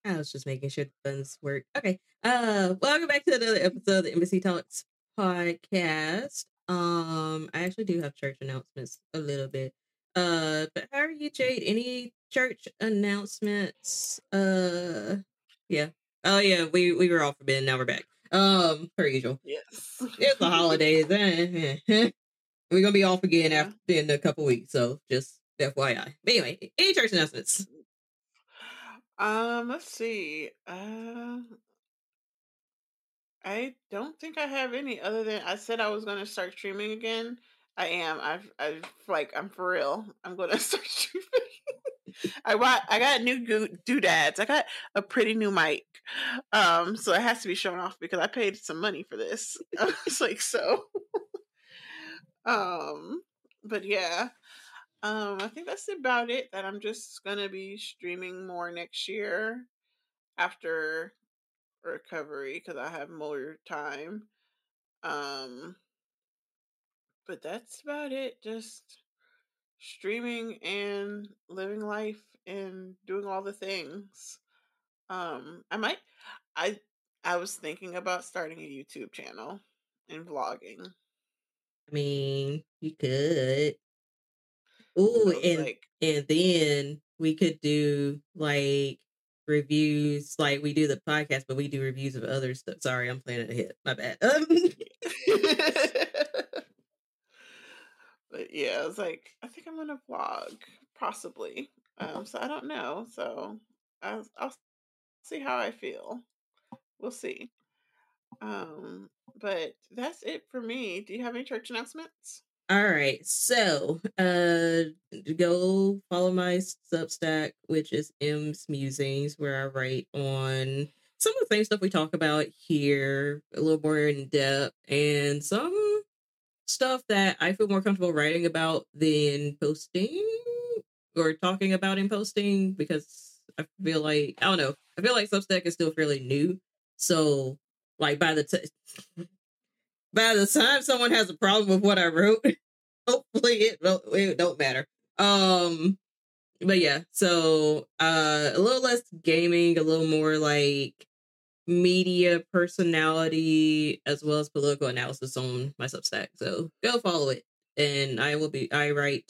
I was just making sure the buttons work. Okay. Welcome back to another episode of the Embassy Talks podcast. I actually do have church announcements a little bit. But how are you, Jade? Any church announcements? Yeah. Oh yeah, we were off a bit, now we're back. Per usual. Yes. It's the holidays. We're gonna be off again Yeah. after in a couple weeks, so just FYI. But anyway, any church announcements? Let's see. I don't think I have any other than I said I was gonna start streaming again. I am. I'm for real. I'm gonna start streaming. I got new doodads. I got a pretty new mic. So it has to be shown off because I paid some money for this. It's like so. Um, but yeah. I think that's about it. That I'm just gonna be streaming more next year after recovery because I have more time. Um, but that's about it. Just streaming and living life and doing all the things. I might. I I was thinking about starting a YouTube channel and vlogging. I mean, you could. But Ooh, I was like, and then we could do like reviews, like we do the podcast, but we do reviews of other stuff. Sorry, I'm playing it ahead. My bad. but yeah, I was like, I think I'm gonna vlog, possibly. So I don't know. So I'll see how I feel. We'll see. Um, but that's it for me. Do you have any church announcements? All right, so go follow my Substack, which is M's Musings, where I write on some of the same stuff we talk about here, a little more in depth, and some stuff that I feel more comfortable writing about than posting or talking about in posting, because I feel like, I don't know, I feel like Substack is still fairly new. So like by the time someone has a problem with what I wrote, hopefully it don't matter. But yeah, so a little less gaming, a little more like media personality, as well as political analysis on my Substack. So go follow it. And I write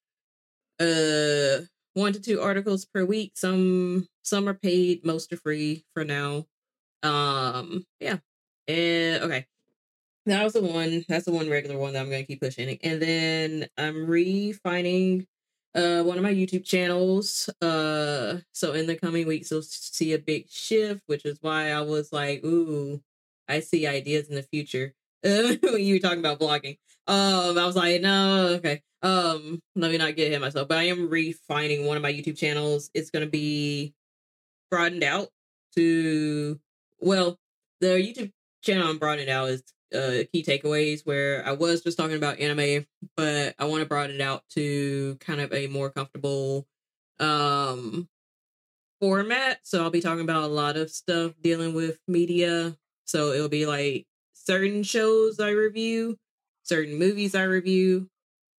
uh 1 to 2 articles per week. Some are paid, most are free for now. Yeah. And okay. That's the one regular one that I'm gonna keep pushing. And then I'm refining one of my YouTube channels. So in the coming weeks you'll see a big shift, which is why I was like, ooh, I see ideas in the future. When you were talking about vlogging. I was like, no, okay. Let me not get ahead of myself. But I am refining one of my YouTube channels. It's gonna be broadened out to, well, the YouTube channel I'm broadening out is key takeaways, where I was just talking about anime, but I want to broaden it out to kind of a more comfortable um format. So I'll be talking about a lot of stuff dealing with media. So it'll be like certain shows I review, certain movies I review,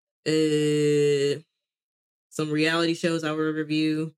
some reality shows I will review,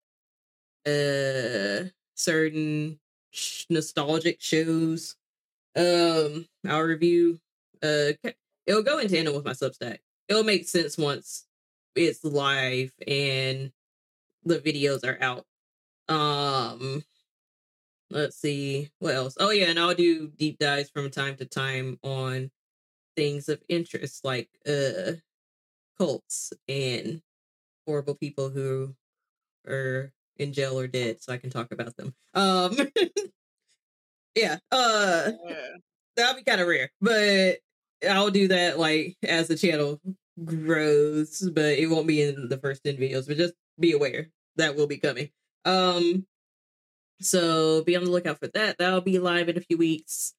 certain nostalgic shows I'll review. It'll go in tandem with my Substack. It'll make sense once it's live and the videos are out. um let's see what else. Oh yeah, and I'll do deep dives from time to time on things of interest, like cults and horrible people who are in jail or dead, so I can talk about them. Yeah, Yeah. that'll be kind of rare, but I'll do that like as the channel grows, but it won't be in the first 10 videos, but just be aware that will be coming. Um, so be on the lookout for that. That'll be live in a few weeks.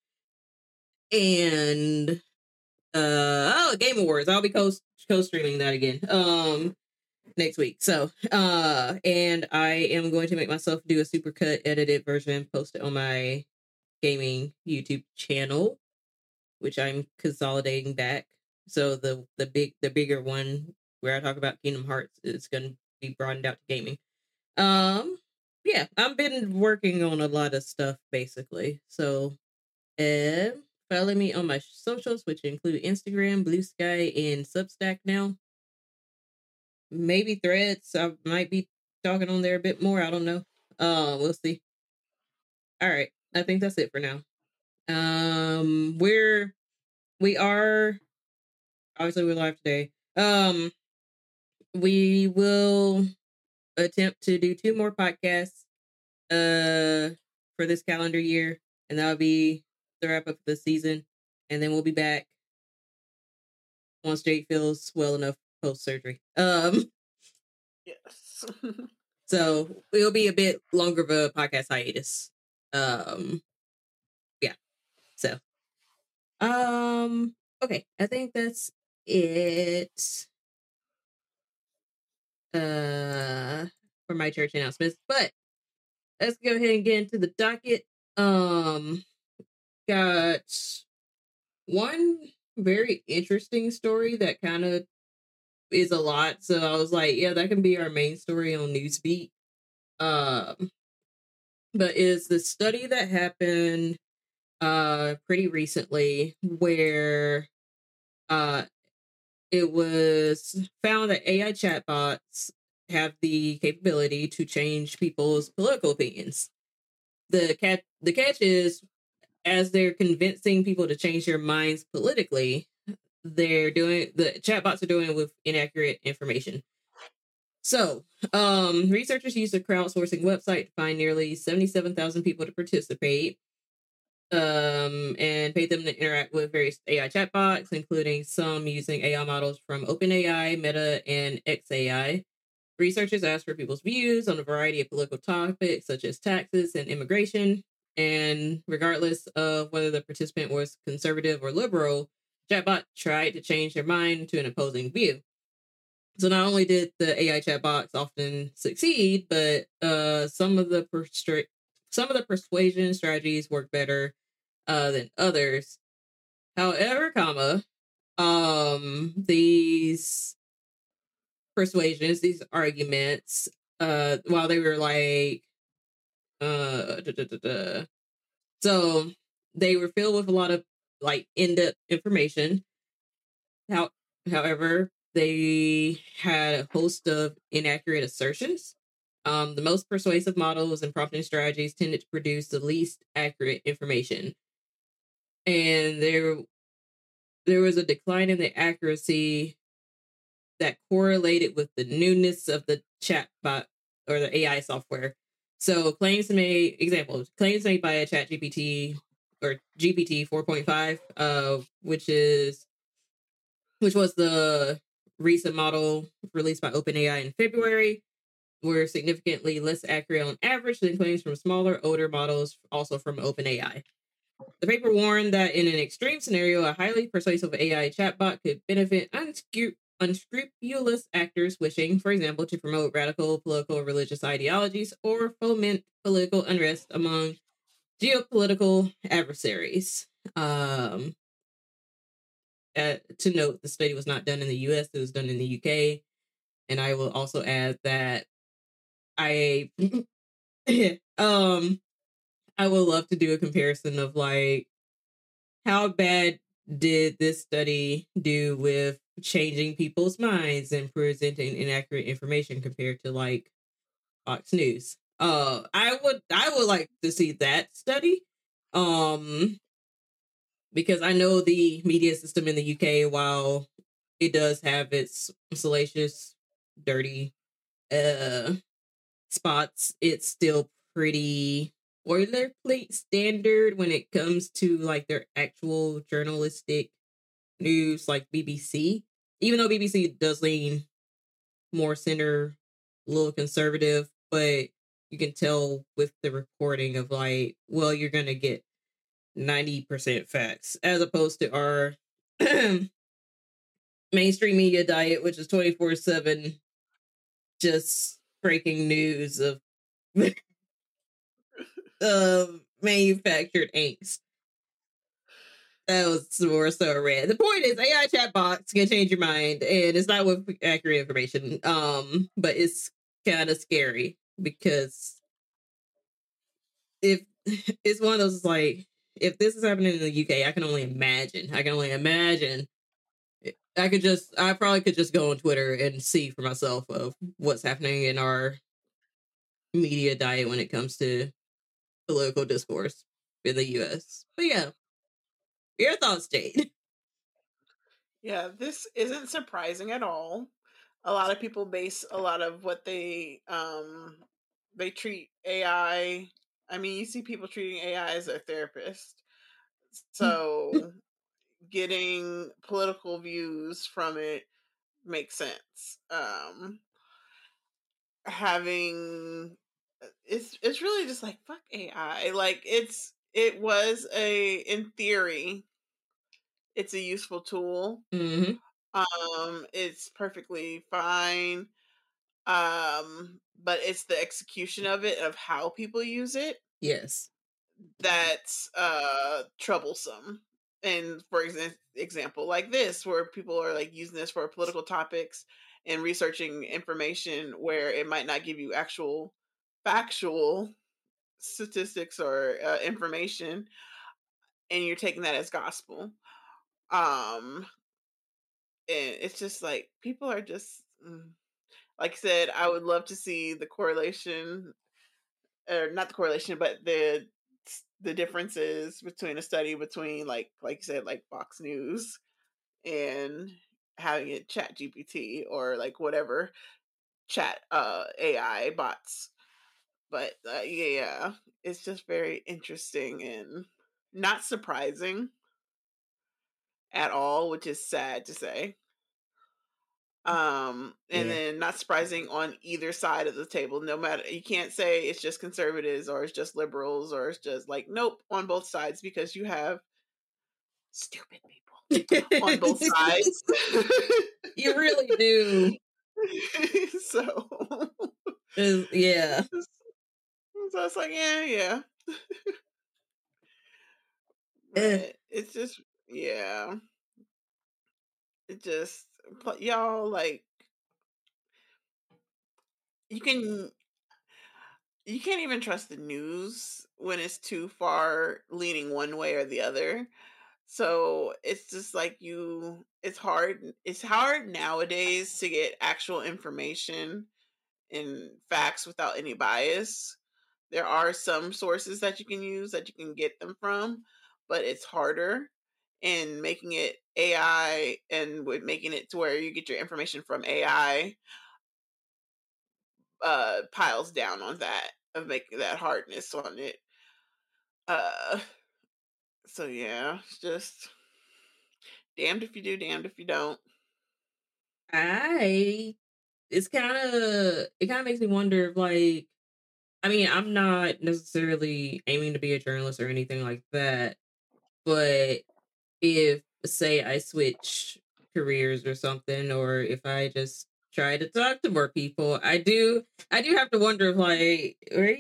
And Game Awards. I'll be co-streaming that again. Next week. So and I am going to make myself do a supercut edited version, post it on my gaming YouTube channel, which I'm consolidating back. So the bigger one where I talk about Kingdom Hearts is going to be broadened out to gaming. Um, yeah, I've been working on a lot of stuff basically. So, follow me on my socials, which include Instagram, Blue Sky, and Substack now. Maybe Threads. I might be talking on there a bit more. I don't know. We'll see. All right. I think that's it for now. We are obviously we're live today. We will attempt to do 2 more podcasts for this calendar year, and that'll be the wrap up of the season. And then we'll be back once Jake feels well enough post surgery. Yes. So it'll be a bit longer of a podcast hiatus. Yeah. So, okay. I think that's it. For my church announcements, but let's go ahead and get into the docket. Got one very interesting story that kind of is a lot. So I was like, yeah, that can be our main story on Newsbeat. But is the study that happened pretty recently where it was found that AI chatbots have the capability to change people's political opinions. The catch is, as they're convincing people to change their minds politically, the chatbots are doing it with inaccurate information. So, researchers used a crowdsourcing website to find nearly 77,000 people to participate, and paid them to interact with various AI chatbots, including some using AI models from OpenAI, Meta, and xAI. Researchers asked for people's views on a variety of political topics, such as taxes and immigration. And regardless of whether the participant was conservative or liberal, chatbot tried to change their mind to an opposing view. So not only did the AI chatbots often succeed, but some of the persuasion strategies work better than others. However, these persuasions, these arguments, while they were like, so they were filled with a lot of like in-depth information. However, they had a host of inaccurate assertions. The most persuasive models and prompting strategies tended to produce the least accurate information. And there was a decline in the accuracy that correlated with the newness of the chatbot or the AI software. So claims made by a ChatGPT or GPT 4.5, which was the recent model released by OpenAI in February, were significantly less accurate on average than claims from smaller, older models, also from OpenAI. The paper warned that in an extreme scenario, a highly persuasive AI chatbot could benefit unscrupulous actors wishing, for example, to promote radical political or religious ideologies or foment political unrest among geopolitical adversaries. To note, the study was not done in the US, it was done in the UK. And I will also add that I I would love to do a comparison of like how bad did this study do with changing people's minds and presenting inaccurate information compared to like Fox News. I would like to see that study. Because I know the media system in the UK, while it does have its salacious, dirty spots, it's still pretty boilerplate standard when it comes to like their actual journalistic news, like BBC. Even though BBC does lean more center, a little conservative, but you can tell with the reporting of like, well, you're gonna get 90% facts, as opposed to our mainstream media diet, which is 24/7 just breaking news of manufactured angst. That was more so red. The point is, AI chatbots can change your mind, and it's not with accurate information. But it's kind of scary because if it's one of those like, if this is happening in the UK, I can only imagine. I probably could just go on Twitter and see for myself of what's happening in our media diet when it comes to political discourse in the US. But yeah, your thoughts, Jade. Yeah, this isn't surprising at all. A lot of people base a lot of what they treat AI. I mean, you see people treating AI as their therapist. So getting political views from it makes sense. Having it's really just like fuck AI. Like it was a in theory it's a useful tool. Mm-hmm. It's perfectly fine. But it's the execution of it, of how people use it, Yes. that's troublesome. And for example, like this, where people are like using this for political topics and researching information where it might not give you actual factual statistics or information, and you're taking that as gospel. Um, and it's just like people are just like I said, I would love to see the correlation, or not the correlation, but the differences between a study between like you said, like Fox News and having it Chat GPT or like whatever chat AI bots. But yeah, it's just very interesting and not surprising at all, which is sad to say. And Yeah. then not surprising on either side of the table. No matter, you can't say it's just conservatives or it's just liberals or it's just like nope on both sides, because you have stupid people on both sides. You really do. So Yeah. so it's like yeah, Eh, but it's just yeah, it just y'all like you can you can't even trust the news when it's too far leaning one way or the other. So it's just like it's hard nowadays to get actual information and facts without any bias. There are some sources that you can use that you can get them from, but it's harder. And making it AI and with making it to where you get your information from AI piles down on that, of making that hardness on it. Uh so yeah, it's just damned if you do, damned if you don't. I it kind of makes me wonder, like, I mean, I'm not necessarily aiming to be a journalist or anything like that, but if, say, I switch careers or something, or if I just try to talk to more people, I do have to wonder, like,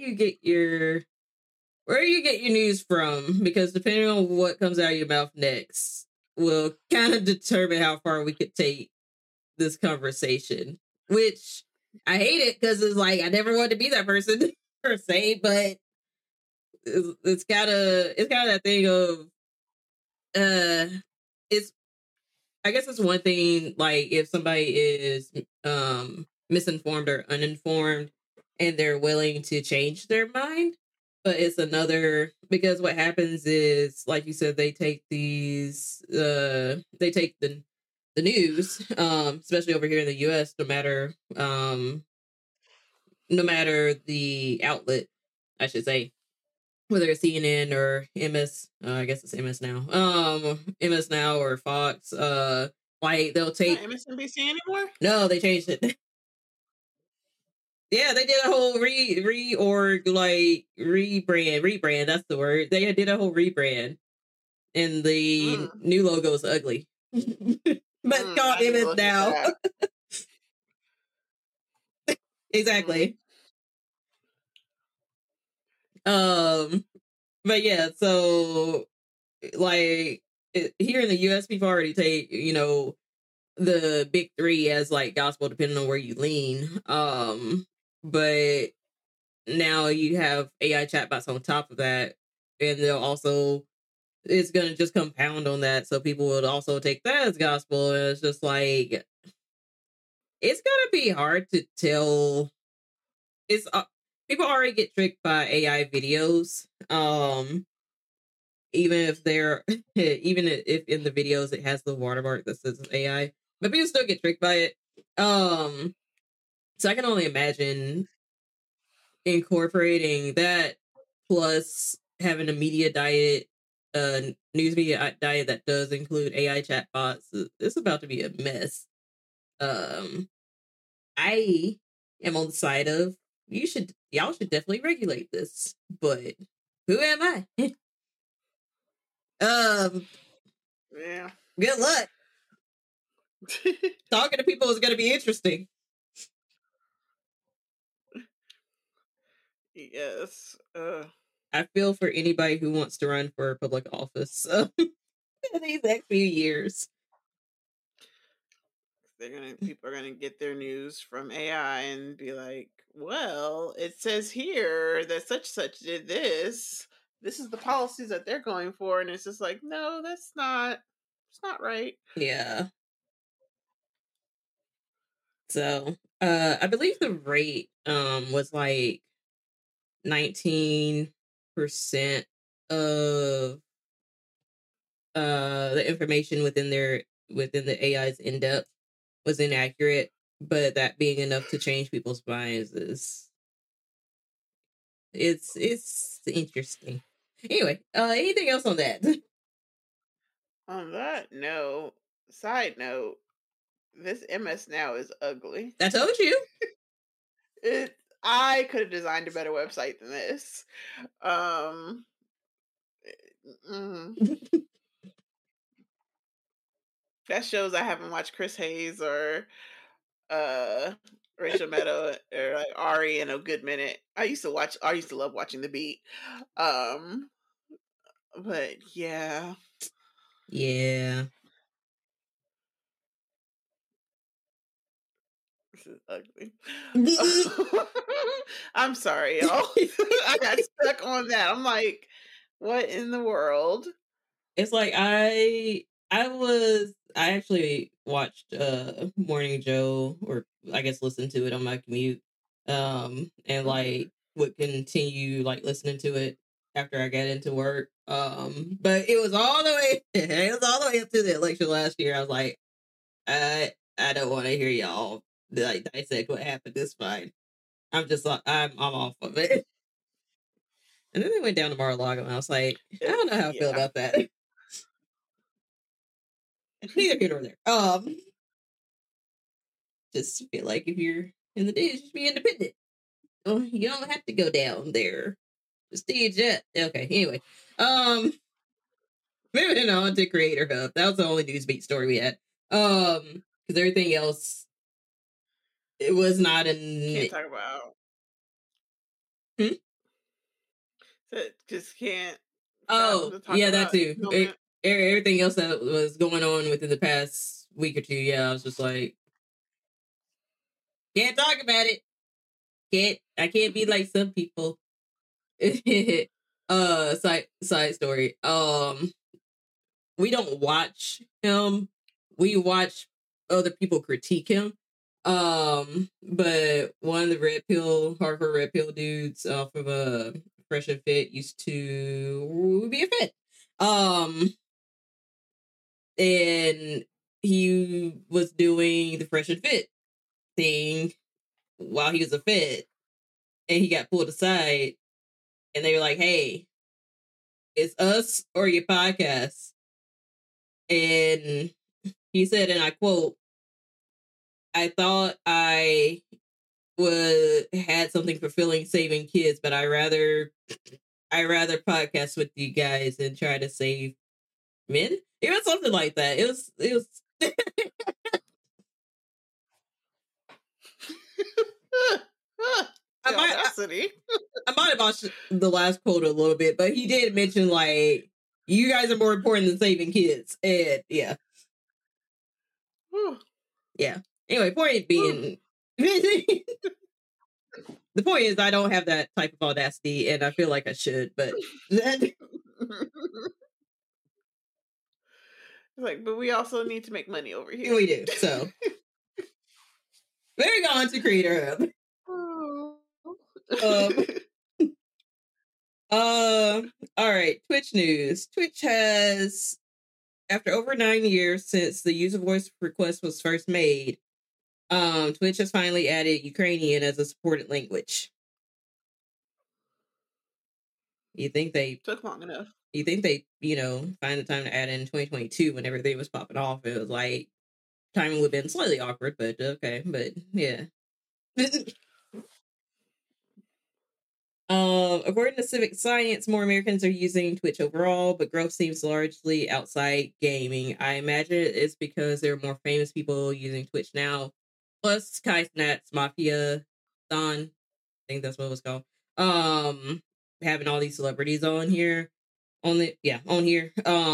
where you get your news from, because depending on what comes out of your mouth next will kind of determine how far we could take this conversation. Which I hate it, because it's like I never wanted to be that person per se, but it's kind of that thing of it's I guess it's one thing, like, if somebody is misinformed or uninformed and they're willing to change their mind. But it's another, because what happens is, like you said, they take the news, especially over here in the US, no matter the outlet, I should say, whether it's CNN or MS, I guess it's MS now, MS Now or Fox, like they'll It's not take, MSNBC anymore. no, they changed it. Yeah, they did a whole reorg, like rebrand. That's the word. They did a whole rebrand, and the Mm, new logo is ugly, but it's called I need to MS look at Now. that. Mm, Exactly. But yeah, so, like, here in the US, people already take, the big three as like gospel, depending on where you lean. But now you have AI chatbots on top of that, and they'll also it's gonna just compound on that. So people would also take that as gospel, and it's just like it's gonna be hard to tell. It's people already get tricked by AI videos. Even if they're even if in the videos it has the watermark that says AI, but people still get tricked by it. So I can only imagine incorporating that plus having a media diet, news media diet that does include AI chatbots. It's about to be a mess. I am on the side of y'all should definitely regulate this, but who am I? Yeah. Good luck. Talking to people is going to be interesting. Yes. I feel for anybody who wants to run for public office these next few years. People are gonna get their news from AI and be like, well, it says here that such did this. This is the policies that they're going for, and it's just like, no, it's not right. Yeah. So I believe the rate was like 19% of the information within the AI's in depth was inaccurate, but that being enough to change people's minds is it's interesting. Anyway, anything else on that? On that note, side note, this MS Now is ugly. I told you. I could have designed a better website than this. That shows I haven't watched Chris Hayes or Rachel Maddow or like Ari in a good minute. I used to love watching The Beat. But yeah. Yeah. This is ugly. I'm sorry, y'all. I got stuck on that. I'm like, what in the world? It's like I actually watched Morning Joe, or I guess listened to it on my commute. And like would continue like listening to it after I got into work. But it was all the way up to the election last year. I was like, I don't want to hear y'all like dissect what happened. It's fine. I'm just like I'm off of it. And then they went down to Mar-a-Lago, and I was like, I don't know how I feel about that. Neither here nor there. Just feel like if you're in the days, just be independent. Oh, you don't have to go down there. Just do your jet. Okay. Anyway, moving on to Creator Hub. That was the only Newsbeat story we had. Because everything else, it was not in. Can't talk about. Just can't. Oh, yeah, that too. Everything else that was going on within the past week or two, yeah, I was just like, can't talk about it. I can't be like some people. Side story. We don't watch him. We watch other people critique him. But one of the Harvard Red Pill dudes off of Fresh and Fit used to be a fit. And he was doing the Fresh and Fit thing while he was a fit, and he got pulled aside, and they were like, "Hey, it's us or your podcast." And he said, and I quote, "I thought I had something fulfilling saving kids, but I rather podcast with you guys and try to save men." It was something like that. It was I might have watched the last quote a little bit, but he did mention like, you guys are more important than saving kids. And yeah. Yeah. Anyway, point being, the The point is, I don't have that type of audacity, and I feel like I should, but like, but we also need to make money over here. we do. So, moving on to Creator Hub. All right. Twitch news. Twitch has, after over 9 years since the user voice request was first made, Twitch has finally added Ukrainian as a supported language. You think they took long enough? You think they, find the time to add in 2022 when everything was popping off? It was like timing would have been slightly awkward, but okay. But yeah. According to Civic Science, more Americans are using Twitch overall, but growth seems largely outside gaming. I imagine it's because there are more famous people using Twitch now. Plus, Kai Cenat's Mafia Thon, I think that's what it was called. Having all these celebrities on here. On here.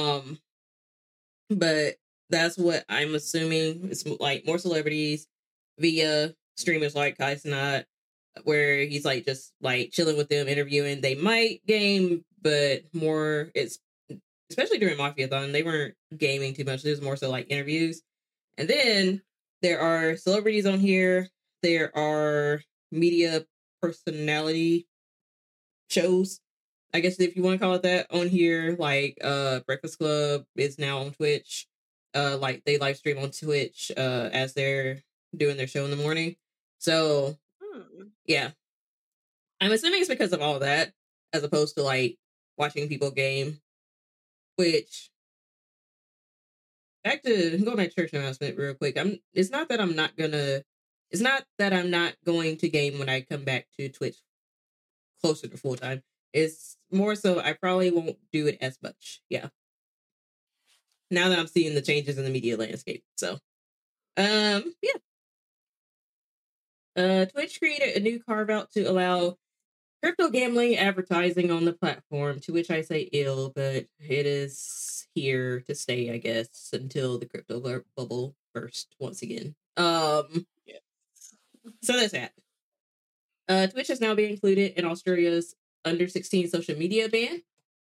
But that's what I'm assuming. It's like more celebrities via streamers like Kai Cenat, where he's like just like chilling with them, interviewing. They might game, but more it's especially during Mafia-thon, they weren't gaming too much. It was more so like interviews. And then there are celebrities on here. There are media personality shows, I guess if you want to call it that, on here. Like Breakfast Club is now on Twitch. Like they live stream on Twitch as they're doing their show in the morning. So yeah, I'm assuming it's because of all that, as opposed to like watching people game. Which, going back to church announcement real quick. It's not that I'm not going to game when I come back to Twitch closer to full time. It's more so I probably won't do it as much. Yeah. Now that I'm seeing the changes in the media landscape. So, yeah. Twitch created a new carve out to allow crypto gambling advertising on the platform, to which I say ill, but it is here to stay, I guess, until the crypto bubble burst once again. Yes. So that's that. Twitch is now being included in Australia's under 16 social media ban.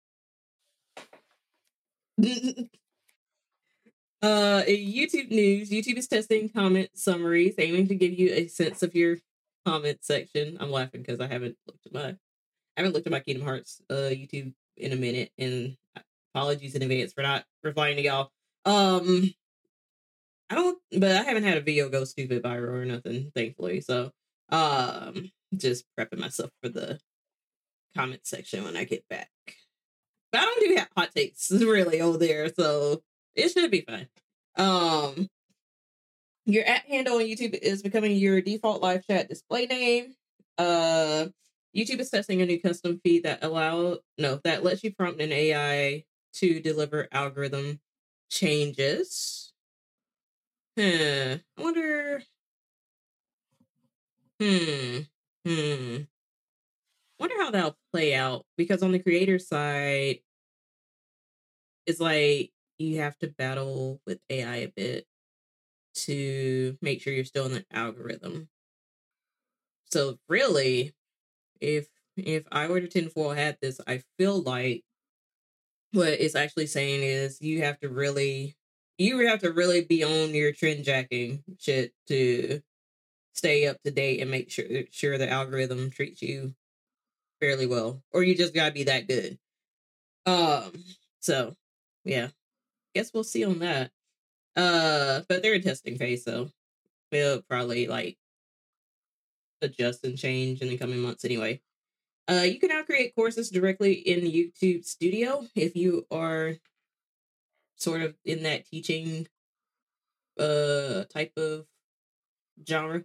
YouTube news. YouTube is testing comment summaries, aiming to give you a sense of your comment section. I'm laughing because I haven't looked at my Kingdom Hearts YouTube in a minute, and apologies in advance for not replying to y'all. I haven't had a video go stupid viral or nothing, thankfully. So, just prepping myself for the comment section when I get back. But I don't do hot takes really over there, so it should be fine. Your @ handle on YouTube is becoming your default live chat display name. YouTube is testing a new custom feed that lets you prompt an AI to deliver algorithm changes. I wonder. Wonder how that'll play out, because on the creator side, it's like you have to battle with AI a bit to make sure you're still in the algorithm. So really, if I were to tinfoil hat this, I feel like what it's actually saying is you have to really be on your trend jacking shit to stay up to date and make sure the algorithm treats you fairly well, or you just gotta be that good. So yeah, guess we'll see on that. But they're in testing phase, so they'll probably like adjust and change in the coming months anyway. You can now create courses directly in YouTube Studio if you are sort of in that teaching type of genre.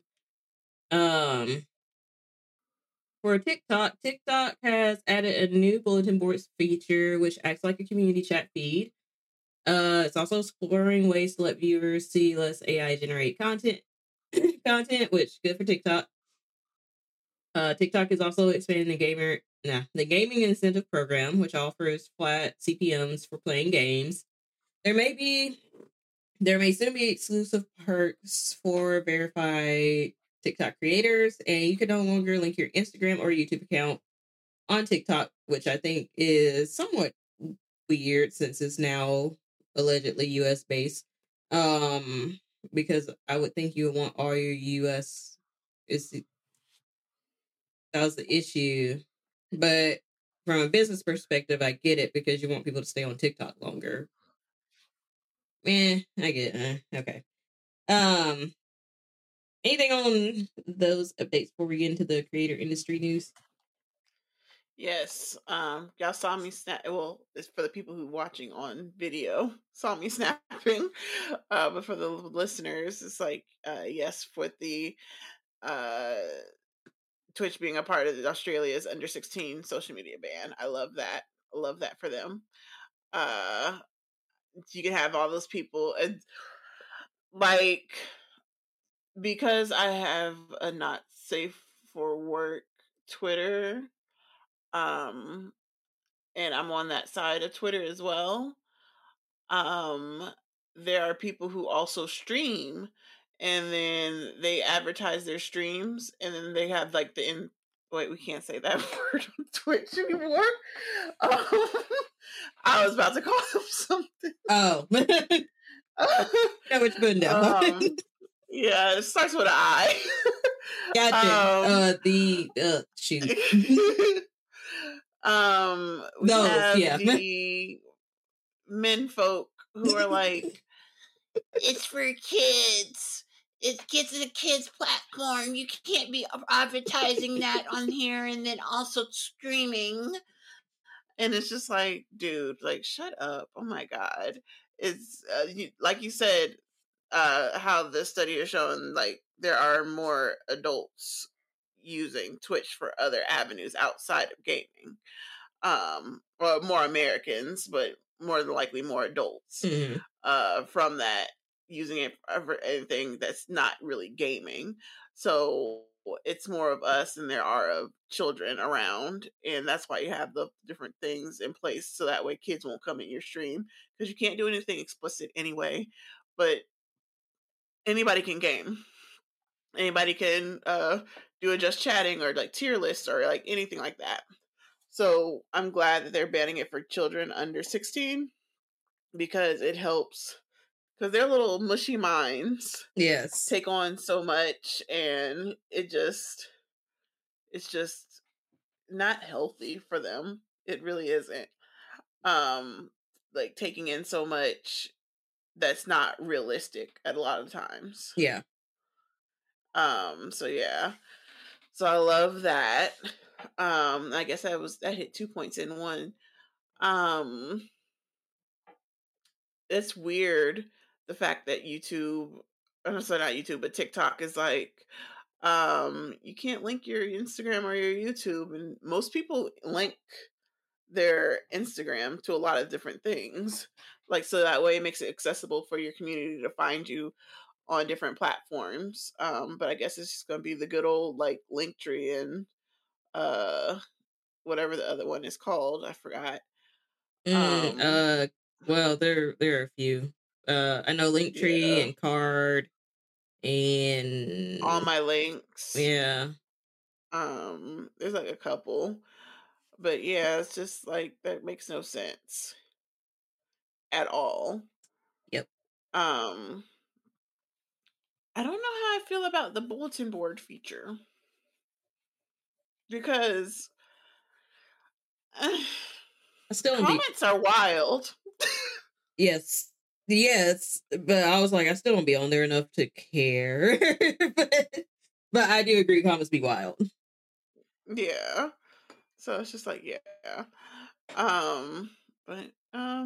For TikTok has added a new bulletin boards feature which acts like a community chat feed. It's also exploring ways to let viewers see less AI generate content, which good for TikTok. TikTok is also expanding the gaming incentive program, which offers flat CPMs for playing games. There may soon be exclusive perks for verified TikTok creators, and you can no longer link your Instagram or YouTube account on TikTok, which I think is somewhat weird since it's now allegedly US based. Because I would think you would want all your US is that was the issue. But from a business perspective, I get it because you want people to stay on TikTok longer. I get it. Okay. Anything on those updates before we get into the creator industry news? Yes. Y'all saw me snap. Well, it's for the people who watching on video, saw me snapping. But for the listeners, it's like, yes, with the Twitch being a part of Australia's under 16 social media ban. I love that. I love that for them. You can have all those people, and like, because I have a not safe for work Twitter, and I'm on that side of Twitter as well. There are people who also stream, and then they advertise their streams, and then they have like wait, we can't say that word on Twitch anymore. I was about to call them something. Oh. Know what you're putting down. Yeah, it starts with an I. Gotcha. Shoot. We have the men folk who are like, it's for kids. It gets a kids platform. You can't be advertising that on here and then also streaming. And it's just like, dude, like, shut up. Oh my God. It's like you said, how the study is showing, like, there are more adults using Twitch for other avenues outside of gaming. Or more Americans, but more than likely more adults from that, using it for anything that's not really gaming. So it's more of us than there are of children around, and that's why you have the different things in place, so that way kids won't come in your stream, because you can't do anything explicit anyway. But anybody can game. Anybody can do a just chatting or like tier list or like anything like that. So I'm glad that they're banning it for children under 16, because it helps, because their little mushy minds take on so much, and it's just not healthy for them. It really isn't. Like, taking in so much that's not realistic at a lot of times. Yeah. So yeah. So I love that. I guess that hit 2 points in one. It's weird, the fact that YouTube, I'm sorry, not YouTube, but TikTok is like, you can't link your Instagram or your YouTube, and most people link their Instagram to a lot of different things, like, so that way it makes it accessible for your community to find you on different platforms. But I guess it's just gonna be the good old like Linktree and whatever the other one is called, I forgot. Well, there are a few. I know Linktree and Card and All My Links. Yeah. There's like a couple. But yeah, it's just like, that makes no sense at all. Yep. I don't know how I feel about the bulletin board feature, because comments are wild. Yes, but I was like, I still don't be on there enough to care. but I do agree, comments be wild. Yeah. So it's just like, yeah. But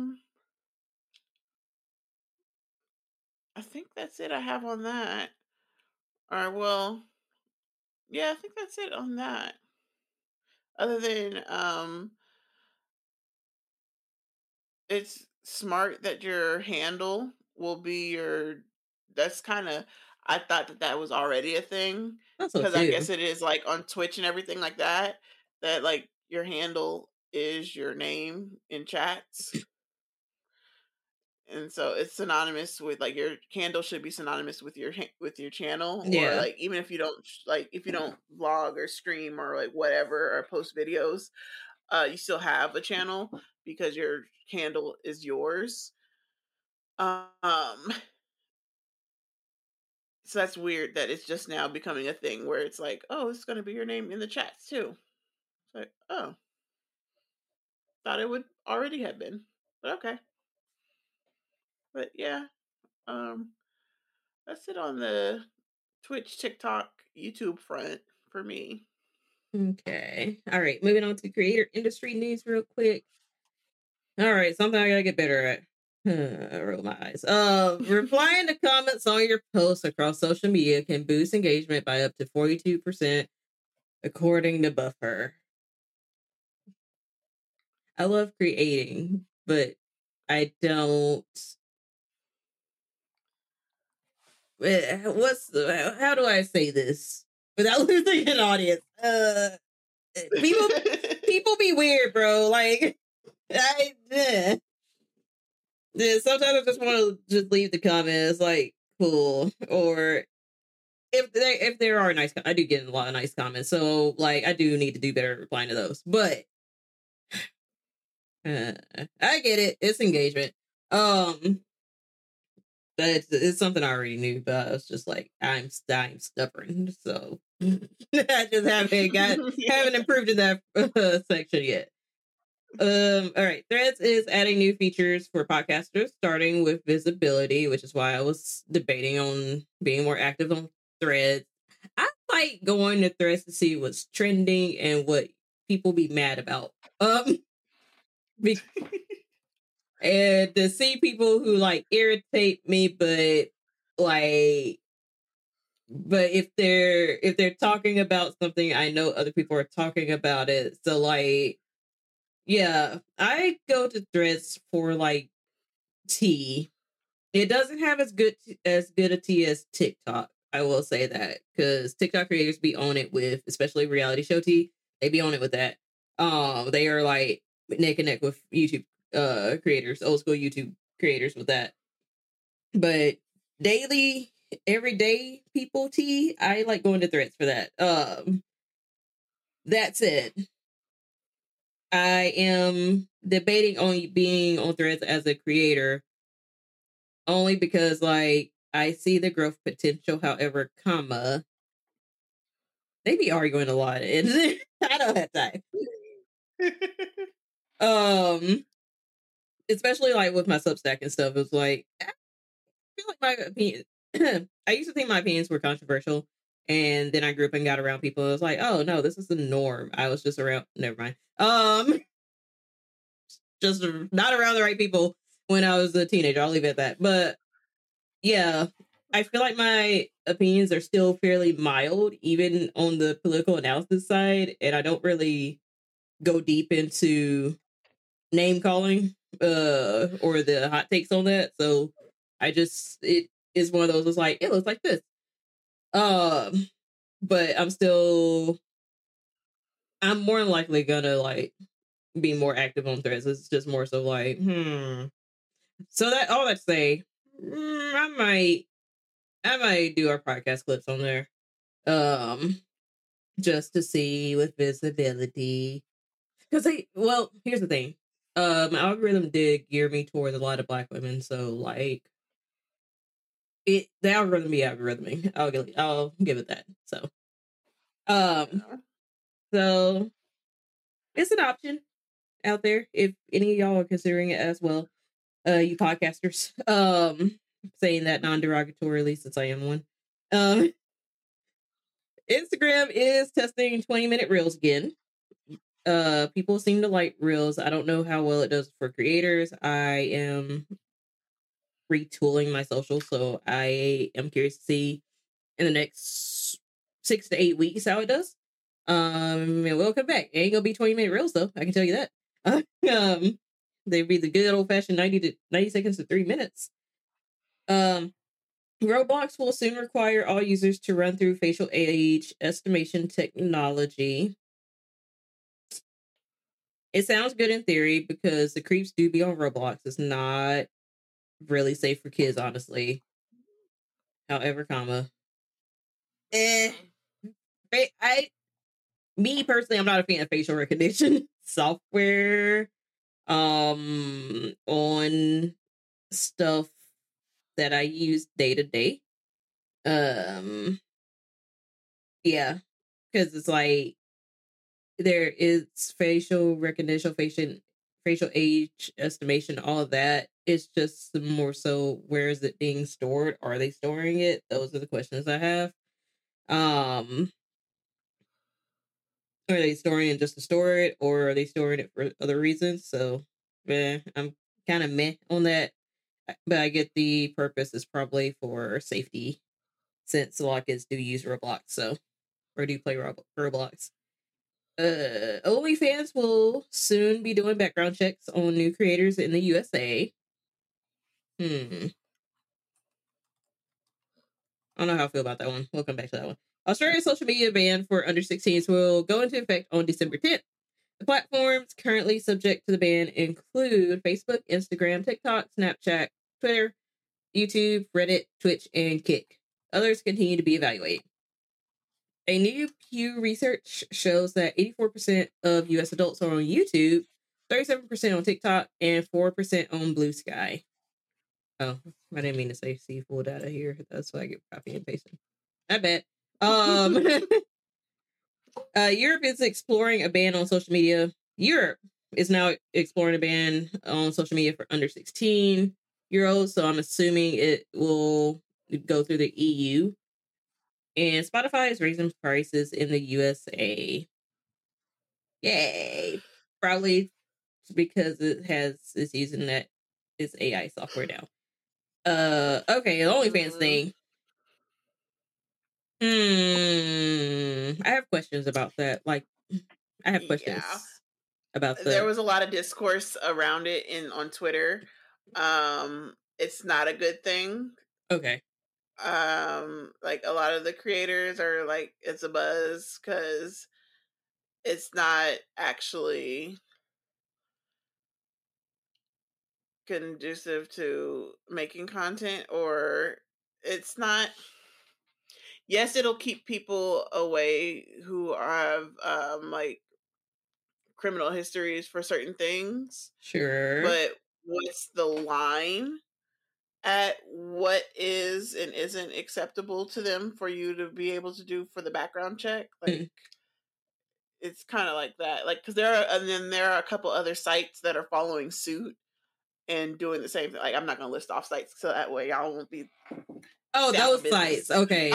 I think that's it I have on that. Or, well, yeah, I think that's it on that. Other than it's smart that your handle will be that's kind of, I thought that was already a thing, because I guess it is, like, on Twitch and everything like that like your handle is your name in chats. and so it's synonymous with like your candle should be synonymous with your channel, or Yeah. like even if you don't if you don't vlog or stream or like whatever or post videos, you still have a channel because your candle is yours. Um, so that's weird that it's just now becoming a thing where it's like, oh, it's going to be your name in the chats too. It's like, oh, thought it would already have been, but okay. But yeah, um, that's it on the Twitch, TikTok, YouTube front for me. Okay. All right. Moving on to creator industry news real quick. All right. Something I gotta get better at. Roll my eyes. Replying to comments on your posts across social media can boost engagement by up to 42%, according to Buffer. I love creating, but I don't. How do I say this without losing an audience? People, people be weird, bro. Like, yeah. Sometimes I just want to just leave the comments like cool, or if there are nice, I do get a lot of nice comments, so like I do need to do better replying to those. But I get it; it's engagement. But it's something I already knew, but I was just like I'm stubborn, so I just haven't improved in that section yet. All right. Threads is adding new features for podcasters, starting with visibility, which is why I was debating on being more active on Threads. I like going to Threads to see what's trending and what people be mad about. And to see people who like irritate me, but if they're talking about something, I know other people are talking about it. So like, yeah, I go to Threads for like tea. It doesn't have as good a tea as TikTok. I will say that because TikTok creators be on it with, especially reality show tea. They be on it with that. They are like neck and neck with YouTube creators, old school YouTube creators with that. But daily, everyday people tea, I like going to Threads for that. That said, I am debating on being on Threads as a creator only because like I see the growth potential. However, they be arguing a lot and I don't have time. Especially like with my Substack and stuff, it's like I feel like my opinion I used to think my opinions were controversial, and then I grew up and got around people. It was like, oh no, this is the norm. I was just around never mind. Just not around the right people when I was a teenager. I'll leave it at that. But yeah, I feel like my opinions are still fairly mild, even on the political analysis side, and I don't really go deep into name calling or the hot takes on that. So it is one of those. It's like it looks like this. But I'm more than likely gonna like be more active on Threads. It's just more so like So that all that to say, I might do our podcast clips on there. Just to see with visibility. Because here's the thing. My algorithm did gear me towards a lot of Black women, so like the algorithm be algorithming. I'll give it that. So so it's an option out there if any of y'all are considering it as well. You podcasters. Saying that non-derogatorily since I am one. Instagram is testing 20-minute reels again. People seem to like reels. I don't know how well it does for creators. I am retooling my social, so I am curious to see in the next 6 to 8 weeks how it does. And we'll come back. It ain't gonna be 20-minute reels though, I can tell you that. They'd be the good old-fashioned 90 seconds to 3 minutes. Roblox will soon require all users to run through facial age estimation technology. It sounds good in theory because the creeps do be on Roblox. It's not really safe for kids, honestly. However, eh, me personally, I'm not a fan of facial recognition software on stuff that I use day to day. Yeah, because it's like there is facial recognition, facial age estimation, all of that. It's just more so where is it being stored? Are they storing it? Those are the questions I have. Are they storing it just to store it, or are they storing it for other reasons? So, I'm kind of meh on that. But I get the purpose is probably for safety, since a lot of kids do use Roblox, so or do play Roblox. OnlyFans will soon be doing background checks on new creators in the USA. I don't know how I feel about that one. We'll come back to that one. Australia's social media ban for under 16s will go into effect on December 10th. The platforms currently subject to the ban include Facebook, Instagram, TikTok, Snapchat, Twitter, YouTube, Reddit, Twitch, and Kick. Others continue to be evaluated. A new Pew research shows that 84% of US adults are on YouTube, 37% on TikTok, and 4% on Blue Sky. Oh, I didn't mean to say see full data here. That's why I get copy and pasting. I bet. Europe is exploring a ban on social media. Europe is now exploring a ban on social media for under 16 year olds. So I'm assuming it will go through the EU. And Spotify is raising prices in the USA. Yay! Probably because it's using that it's AI software now. Okay, the OnlyFans thing. I have questions about that. Like, I have questions about There was a lot of discourse around it on Twitter. It's not a good thing. Okay. Like a lot of the creators are like, it's a buzz because it's not actually conducive to making content, or it's not. Yes, it'll keep people away who have like criminal histories for certain things. Sure. But what's the line at what is and isn't acceptable to them for you to be able to do for the background check? Like, it's kind of like that. Like, because there are a couple other sites that are following suit and doing the same thing. Like, I'm not going to list off sites so that way y'all won't be. Oh, those sites. Okay.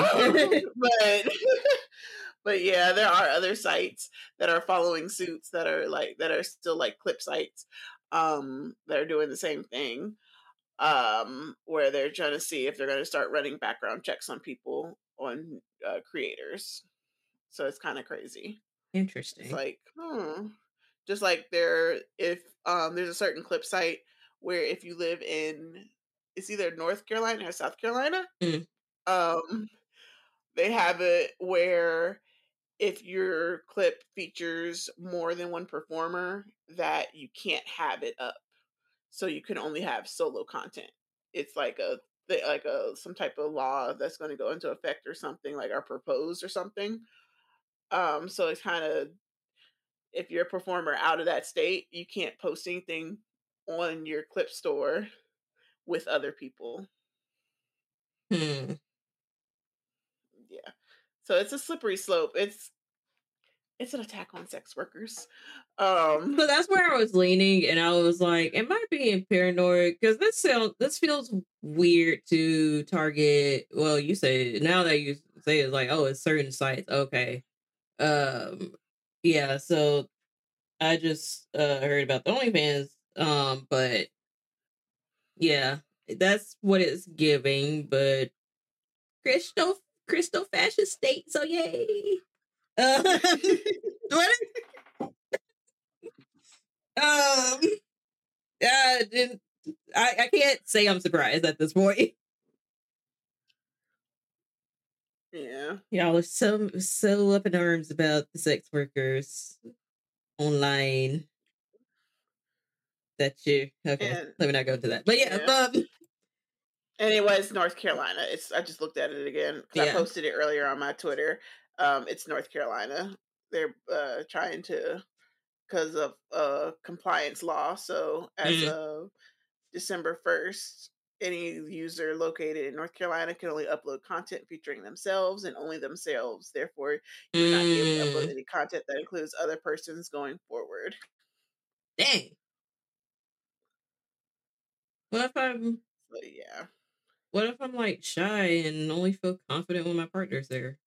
But yeah, there are other sites that are following suits that are still like clip sites that are doing the same thing, where they're trying to see if they're going to start running background checks on people, on creators. So it's kind of crazy. Interesting. It's like, just like if there's a certain clip site where if you live in, it's either North Carolina or South Carolina, they have it where if your clip features more than one performer, that you can't have it up. So you can only have solo content. It's like some type of law that's going to go into effect or something, like, or proposed or something. So it's kind of, if you're a performer out of that state, you can't post anything on your clip store with other people. Yeah. So it's a slippery slope. It's an attack on sex workers. So that's where I was leaning, and I was like, am I being paranoid? Because this feels weird to target. Well, you say, now that you say it's like, oh, it's certain sites. Okay. Yeah, so I just heard about the OnlyFans. But yeah, that's what it's giving, but crystal fascist state, so yay. What? I can't say I'm surprised at this point. Yeah. Y'all are so up in arms about the sex workers online that you okay. Let me not go into that. But yeah. And it was North Carolina. I just looked at it again because I Yeah. posted it earlier on my Twitter. It's North Carolina. They're trying to, because of compliance law. So as Mm. of December 1st, any user located in North Carolina can only upload content featuring themselves and only themselves. Therefore, you would not be able to upload Mm. any content that includes other persons going forward. Dang. What if I'm So yeah. what if I'm like shy and only feel confident when my partner's there?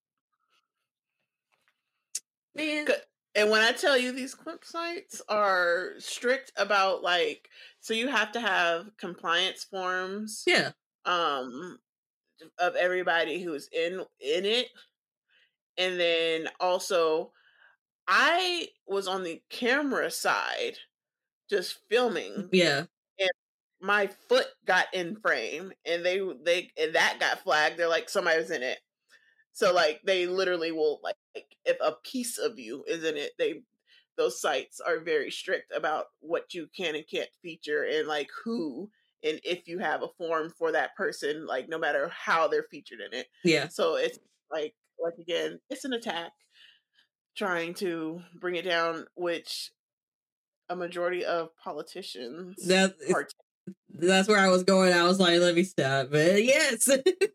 Man. And when I tell you these clip sites are strict about like, so you have to have compliance forms Yeah. um of everybody who's in it. And then also I was on the camera side just filming, Yeah. and my foot got in frame and they and that got flagged. They're like, somebody was in it. So like they literally will like if a piece of you is in it, those sites are very strict about what you can and can't feature and like who and if you have a form for that person, like no matter how they're featured in it. Yeah. So it's like again, it's an attack trying to bring it down, which a majority of politicians That is, part. that's where I was going. I was like, let me stop. But yes.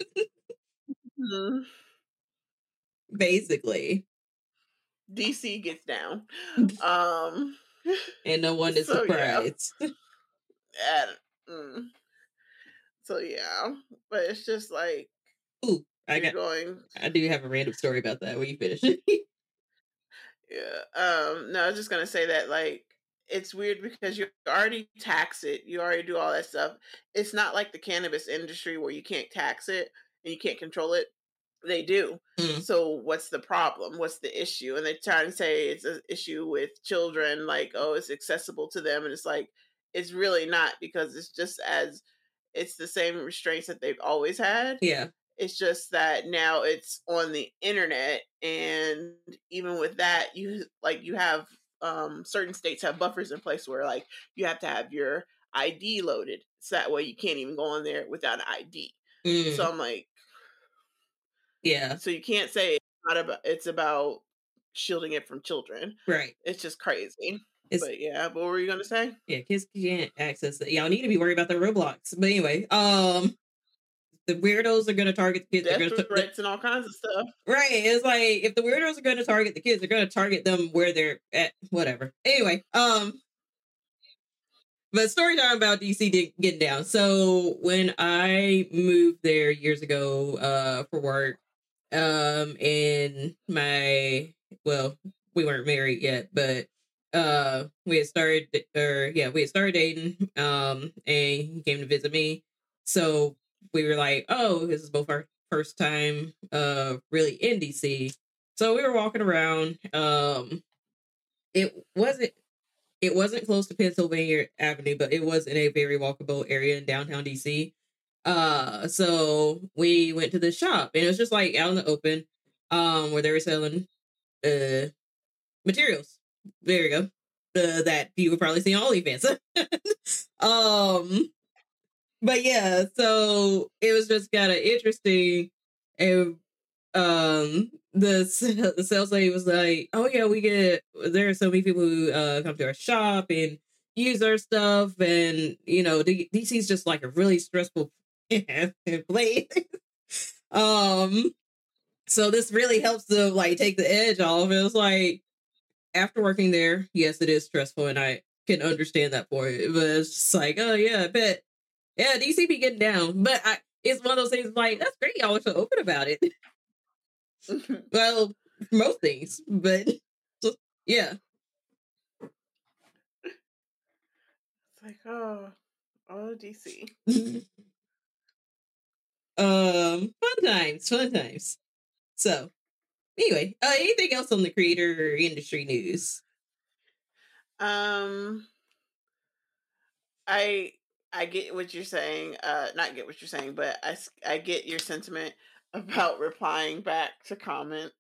Mhm. Basically. DC gets down. And Um no one is so yeah. surprised. And, mm. So yeah, but it's just like Ooh, you're going. I do have a random story about that when you finish. Yeah. No, I was just gonna say that like it's weird because you already tax it, you already do all that stuff. It's not like the cannabis industry where you can't tax it and you can't control it. They do. Mm. So what's the problem? What's the issue? And they try to say it's an issue with children, like, oh, it's accessible to them. And it's like, it's really not because it's the same restraints that they've always had. Yeah. It's just that now it's on the internet, and even with that, you have certain states have buffers in place where like you have to have your ID loaded, so that way you can't even go on there without an ID. So Mm. I'm like, Yeah. so you can't say it's about shielding it from children. Right. It's just crazy. It's But yeah, what were you gonna say? yeah, kids can't access it. Y'all need to be worried about the Roblox. But anyway, the weirdos are gonna target the kids. They're Death gonna threats and all kinds of stuff. right. It's like if the weirdos are gonna target the kids, they're gonna target them where they're at. Whatever. Anyway, but story time about DC getting down. So when I moved there years ago, for work, and well, we weren't married yet, but we had started, we had started dating, and he came to visit me. So we were like, oh, this is both our first time, really in DC. So we were walking around. It wasn't it wasn't close to Pennsylvania Avenue, but it was in a very walkable area in downtown DC. So we went to the shop, and it was just like out in the open, where they were selling uh materials. There you go. That you would probably see on OnlyFans. um, but yeah, so it was just kind of interesting. And the sales lady was like, oh yeah, there are so many people who come to our shop and use our stuff, and DC's just like a really stressful place. um so this really helps to like take the edge off. It was like, after working there, yes, it is stressful, and I can understand that for it, but it's just like, oh yeah, I bet, yeah, DC be getting down. But it's one of those things like, that's great, y'all are so open about it. Well, most things, but yeah. It's like, oh, DC. Fun times. So anyway, anything else on the creator industry news? I get what you're saying. Not get what you're saying, but I get your sentiment about replying back to comments.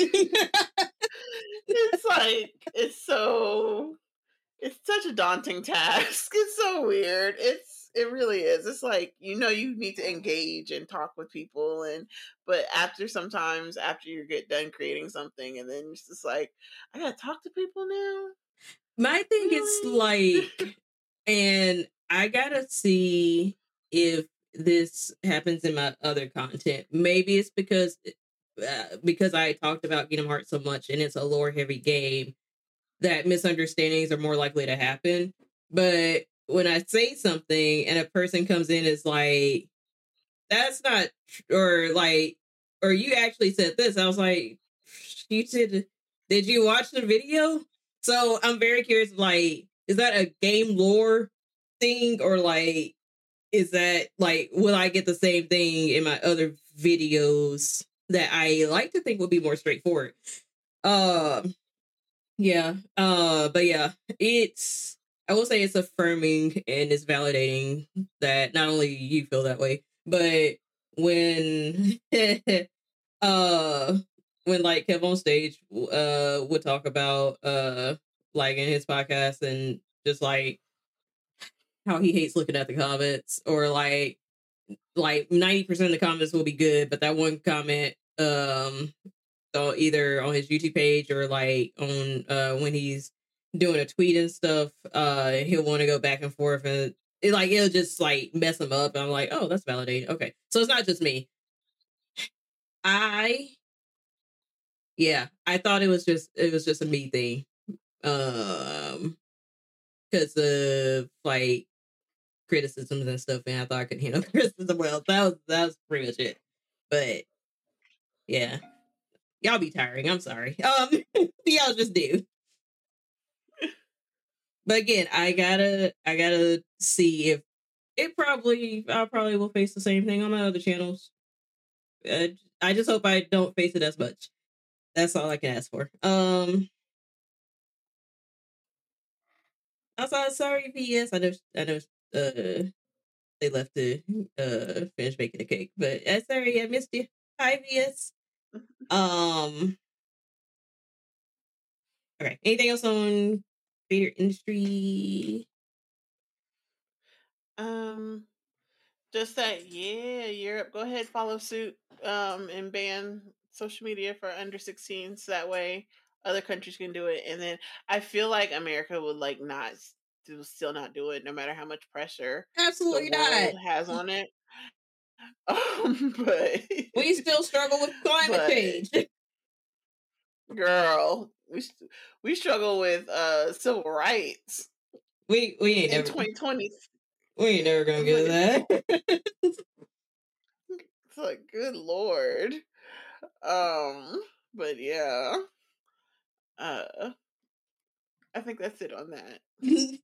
It's like it's such a daunting task. It's so weird. It really is. It's like, you need to engage and talk with people, but sometimes after you get done creating something, and then it's just like, I gotta talk to people now. My thing is Really? like, and I gotta see if this happens in my other content. Maybe it's because I talked about Kingdom Hearts so much and it's a lore heavy game that misunderstandings are more likely to happen. But when I say something and a person comes in is like, that's not, or like, or you actually said this, I was like, did you watch the video? So I'm very curious, like, is that a game lore thing, or like, is that like, will I get the same thing in my other videos that I like to think would be more straightforward? Yeah. But yeah, I will say it's affirming and it's validating that not only you feel that way, but when uh when like Kev on stage would talk about like in his podcast and just like how he hates looking at the comments, or like 90% of the comments will be good, but that one comment so either on his YouTube page or like on when he's doing a tweet and stuff, he'll want to go back and forth, and it'll just like mess him up. And I'm like, oh, that's validating. Okay, so it's not just me. I thought it was just a me thing, because of like criticisms and stuff, and I thought I could handle criticism well. That was pretty much it. But yeah, y'all be tiring. I'm sorry. Y'all just do. But again, I gotta see if I probably will face the same thing on my other channels. I just hope I don't face it as much. That's all I can ask for. Also, sorry, VS. I know. They left to finish baking the cake, but sorry, I missed you. Hi, VS. Okay. Anything else on theater industry? Just that, yeah, Europe, go ahead, follow suit, and ban social media for under 16, so that way other countries can do it. And then I feel like America would like still not do it, no matter how much pressure the Absolutely not. world has on it. But we still struggle with climate change. Girl, we struggle with civil rights. We ain't in never 2020. We ain't never gonna get that. It's like, good lord. But yeah. I think that's it on that.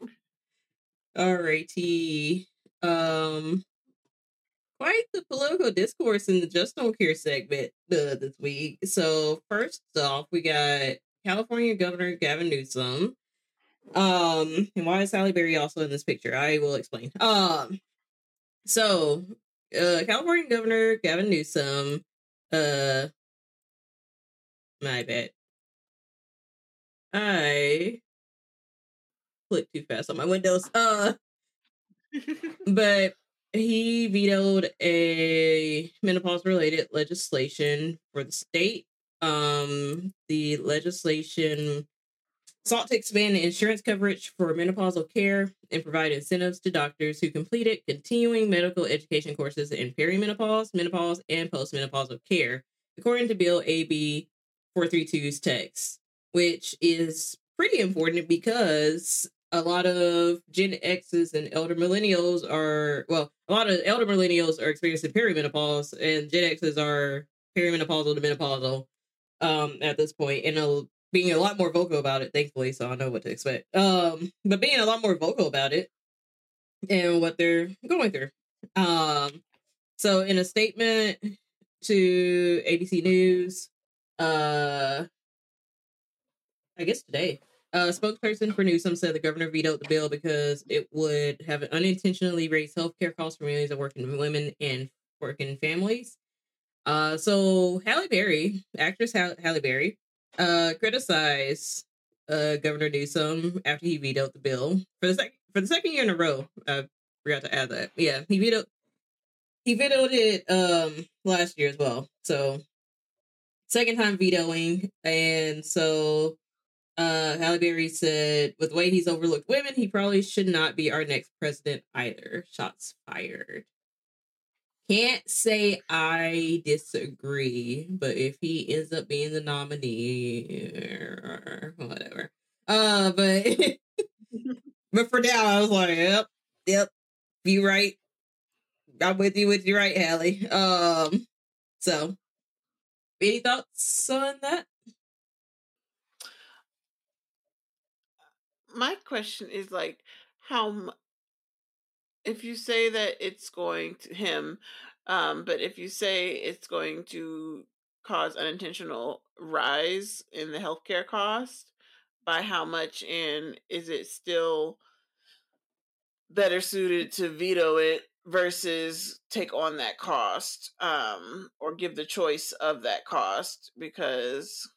Alrighty. Quite the political discourse in the Just Don't Care segment this week. So first off, we got California Governor Gavin Newsom. And why is Halle Berry also in this picture? I will explain. So California Governor Gavin Newsom, my bad. I clicked too fast on my Windows. But he vetoed a menopause related legislation for the state. The legislation sought to expand the insurance coverage for menopausal care and provide incentives to doctors who completed continuing medical education courses in perimenopause, menopause, and postmenopausal care, according to Bill AB 432's text, which is pretty important because a lot of Gen X's and elder millennials are experiencing perimenopause, and Gen X's are perimenopausal to menopausal at this point, and being a lot more vocal about it, thankfully, so I know what to expect. But being a lot more vocal about it and what they're going through. So in a statement to ABC News, I guess today, a spokesperson for Newsom said the governor vetoed the bill because it would have unintentionally raised healthcare costs for millions of working women and working families. So Halle Berry, actress Halle Berry, criticized Governor Newsom after he vetoed the bill for the second year in a row. Forgot to add that. Yeah, he vetoed it last year as well. So second time vetoing, and so Halle Berry said, with the way he's overlooked women, he probably should not be our next president either. Shots fired. Can't say I disagree, but if he ends up being the nominee, whatever. But but for now, I was like, yep, you right. I'm with you right, Hallie. So any thoughts on that? My question is like, how if you say that it's going to him, but if you say it's going to cause unintentional rise in the healthcare cost, by how much, and is it still better suited to veto it versus take on that cost, or give the choice of that cost? Because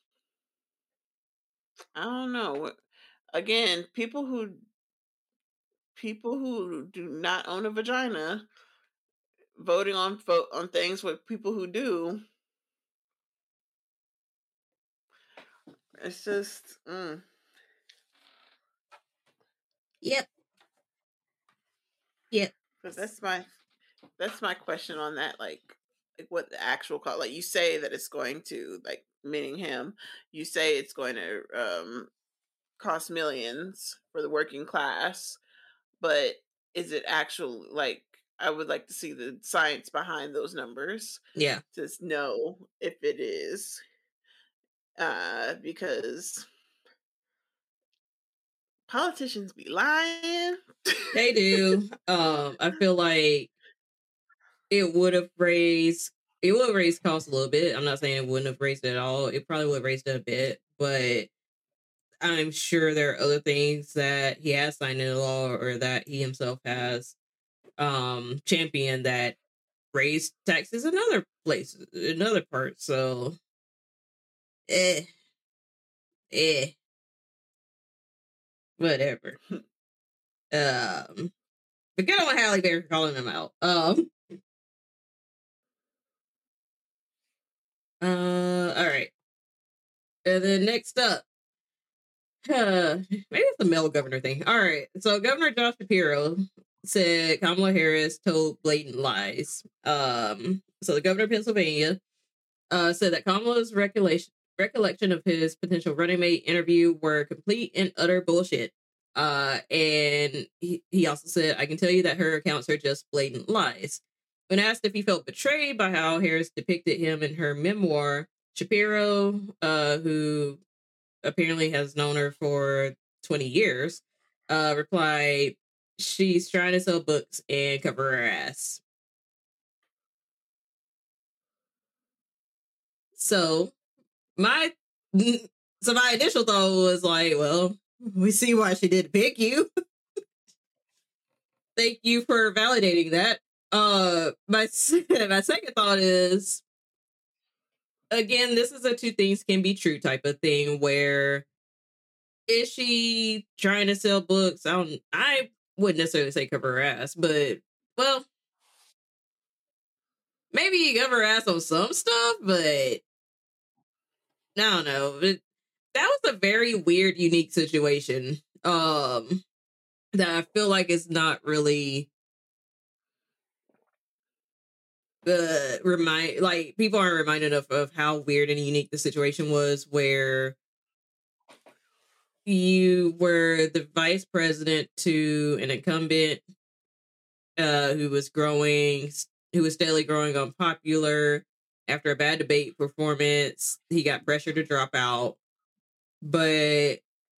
I don't know. Again, people who do not own a vagina voting on things with people who do, it's just Yep. Yep. but that's my question on that, like what the actual cost, like you say that it's going to, like, meaning him, you say it's going to cost millions for the working class, but is it actual, like, I would like to see the science behind those numbers. Yeah. To know if it is, because politicians be lying. They do. I feel like it would have raised costs a little bit. I'm not saying it wouldn't have raised it at all. It probably would have raised it a bit, but I'm sure there are other things that he has signed into law or that he himself has championed that raise taxes in other places, in other parts. So eh whatever. But good on Halle Berry for calling them out. All right. And then next up, maybe it's the male governor thing. All right. So Governor Josh Shapiro said Kamala Harris told blatant lies. So the governor of Pennsylvania said that Kamala's recollection of his potential running mate interview were complete and utter bullshit. And he also said, I can tell you that her accounts are just blatant lies. When asked if he felt betrayed by how Harris depicted him in her memoir, Shapiro, who apparently has known her for 20 years, replied, she's trying to sell books and cover her ass. So my initial thought was like, well, we see why she did pick you. Thank you for validating that. My second thought is, again, this is a two things can be true type of thing where is she trying to sell books? I wouldn't necessarily say cover her ass, but well, maybe you cover her ass on some stuff, but I don't know. That was a very weird, unique situation. That I feel like is not really people aren't reminded of how weird and unique the situation was, where you were the vice president to an incumbent who was steadily growing unpopular. After a bad debate performance, he got pressure to drop out. But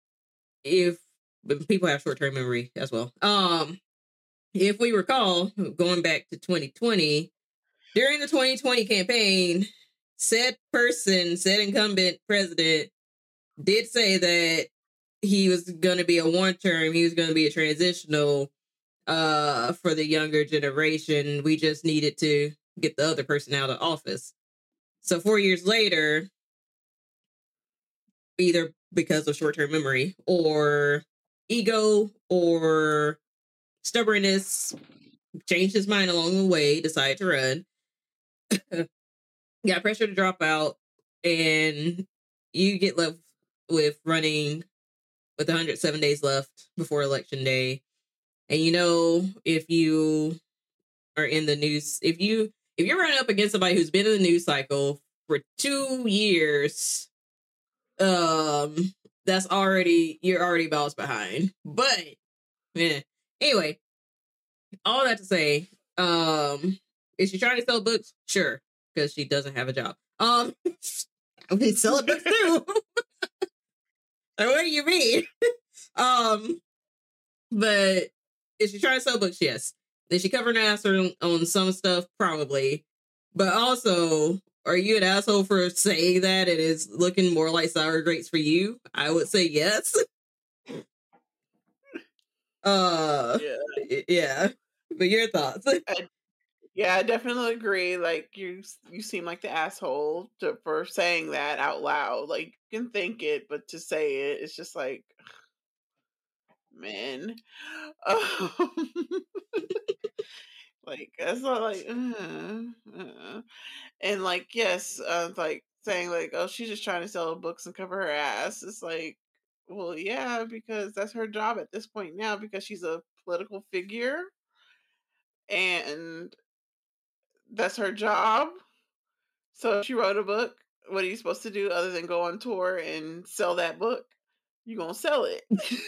people have short-term memory as well. If we recall, going back to 2020, during the 2020 campaign, said incumbent president, did say that he was going to be a one term, he was going to be a transitional for the younger generation. We just needed to get the other person out of office. So 4 years later, either because of short-term memory or ego or stubbornness, changed his mind along the way, decided to run, got pressure to drop out, and you get left with running with 107 days left before election day. And if you are in the news, if you're running up against somebody who's been in the news cycle for 2 years, you're already miles behind. But anyway, all that to say, is she trying to sell books? Sure, because she doesn't have a job. I mean, selling books too. What do you mean? But is she trying to sell books? Yes. Is she covering her ass on some stuff? Probably. But also, are you an asshole for saying that it is looking more like sour grapes for you? I would say yes. Yeah. But your thoughts? I definitely agree. Like you seem like the asshole for saying that out loud. Like you can think it, but to say it, it's just like, man. Like that's not like, and like yes, like saying like, oh, she's just trying to sell books and cover her ass. It's like, well, yeah, because that's her job at this point now because she's a political figure and that's her job. So if she wrote a book, what are you supposed to do other than go on tour and sell that book? You're gonna sell it.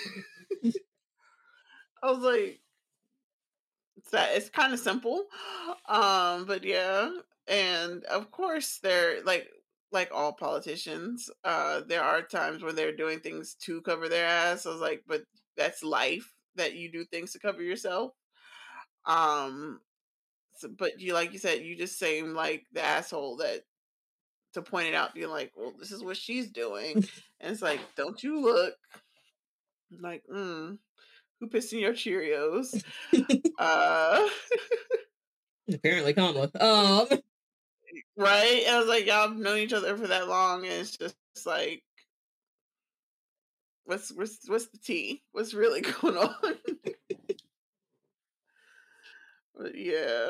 I was like, it's kind of simple. But yeah. And of course they're like all politicians, there are times when they're doing things to cover their ass. I was like, but that's life, that you do things to cover yourself. But like you said, you just seem like the asshole that to point it out, being like, well, this is what she's doing. And it's like, don't you look like, who pissed in your Cheerios? Apparently Kamala. Right? I was like, y'all have known each other for that long, and it's just like, what's the tea? What's really going on? But yeah,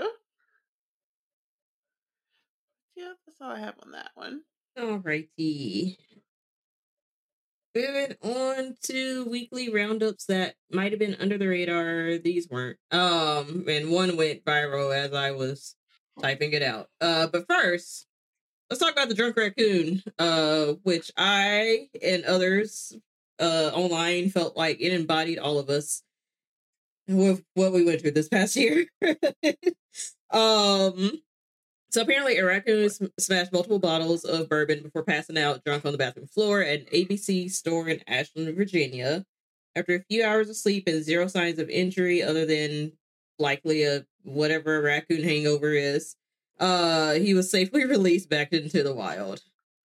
that's all I have on that one. Alrighty. Moving on to weekly roundups that might have been under the radar. These weren't. And one went viral as I was typing it out. But first, let's talk about the drunk raccoon, which I and others online felt like it embodied all of us with what we went through this past year. So apparently a raccoon smashed multiple bottles of bourbon before passing out drunk on the bathroom floor at an ABC store in Ashland, Virginia. After a few hours of sleep and zero signs of injury other than likely a whatever a raccoon hangover is, he was safely released back into the wild.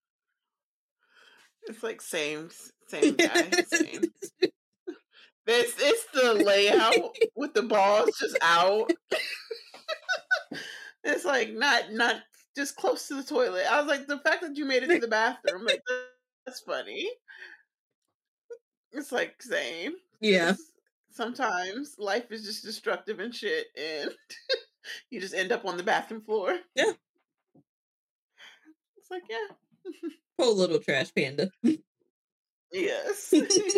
It's like same guy, same. It's the layout with the balls just out. It's like not just close to the toilet. I was like, the fact that you made it to the bathroom, like that's funny. It's like same. Yeah. Sometimes life is just destructive and shit, and you just end up on the bathroom floor. Yeah. It's like, yeah. Poor little trash panda. Yes.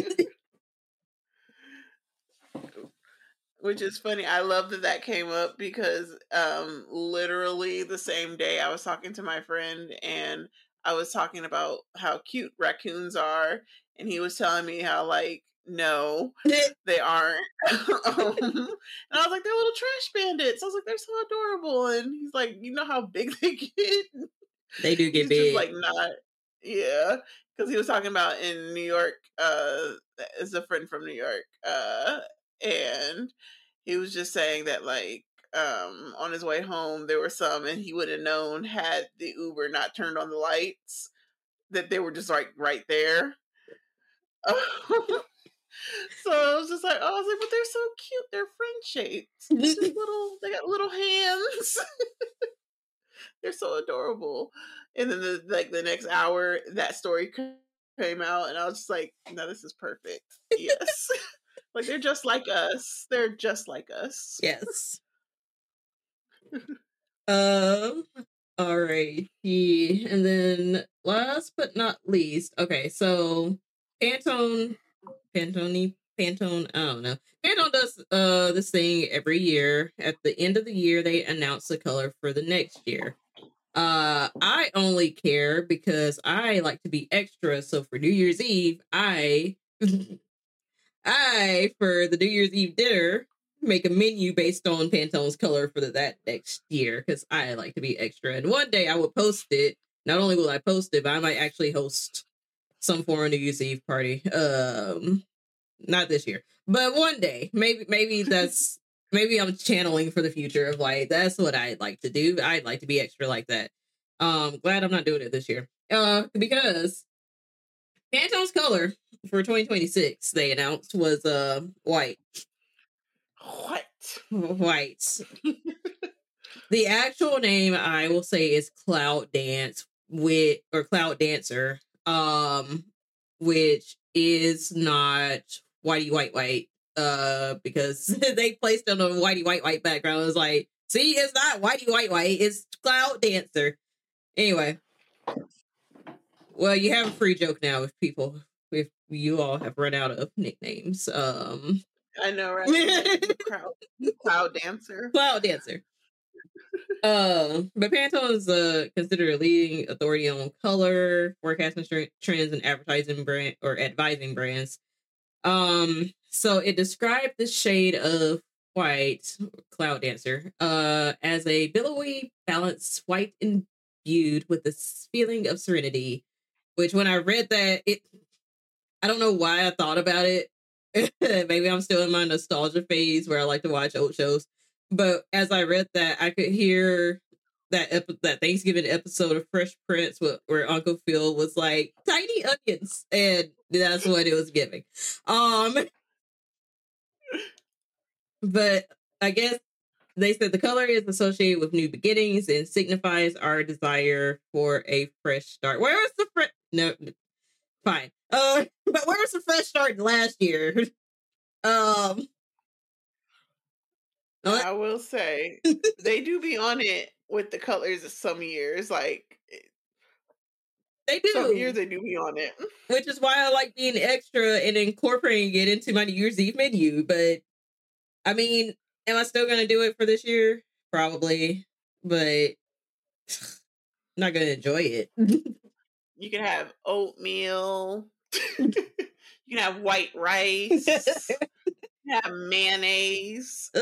Which is funny. I love that came up because literally the same day I was talking to my friend and I was talking about how cute raccoons are, and he was telling me how like, no, they aren't. And I was like, they're little trash bandits. I was like, they're so adorable. And he's like, you know how big they get? They do get he's big. Just like not, yeah. Because he was talking about in New York, is a friend from New York, and he was just saying that like on his way home there were some, and he would have known had the Uber not turned on the lights that they were just like right there. So I was just like, oh, I was like, but they're so cute. They're friend shaped. They got little hands. They're so adorable. And then the next hour, that story came out, and I was just like, no, this is perfect. Yes. Like they're just like us. They're just like us. Yes. Um, all right. And then last but not least, okay, so Pantone, Pantone, I don't know. Pantone does this thing every year. At the end of the year, they announce the color for the next year. I only care because I like to be extra. So for New Year's Eve, I for the New Year's Eve dinner make a menu based on Pantone's color for that next year because I like to be extra. And one day I will post it. Not only will I post it, but I might actually host some form of New Year's Eve party. Not this year, but one day. Maybe that's maybe I'm channeling for the future of like that's what I'd like to do. I'd like to be extra like that. Glad I'm not doing it this year. Because Pantone's color for 2026 they announced was white. What? White. The actual name I will say is Cloud Dance Cloud Dancer, which is not white, because they placed it on a white background. It was like, see, it's not white, it's Cloud Dancer. Anyway, well, you have a free joke now if you all have run out of nicknames. I know, right? Cloud Dancer. Cloud Dancer. But Pantone is considered a leading authority on color, forecasting trends, and advising brands. So it described the shade of white, Cloud Dancer, as a billowy, balanced white imbued with this feeling of serenity. Which, when I read that, I don't know why I thought about it. Maybe I'm still in my nostalgia phase where I like to watch old shows. But as I read that, I could hear that Thanksgiving episode of Fresh Prince where Uncle Phil was like tiny onions, and that's what it was giving. But I guess they said the color is associated with new beginnings and signifies our desire for a fresh start. Where was the fresh? No, fine. But where was the fresh start last year? I will say they do be on it with the colors of some years. Like they do. Some years they do be on it. Which is why I like being extra and incorporating it into my New Year's Eve menu. But I mean, am I still gonna do it for this year? Probably, but not gonna enjoy it. You can have oatmeal. You can have white rice. You can have mayonnaise.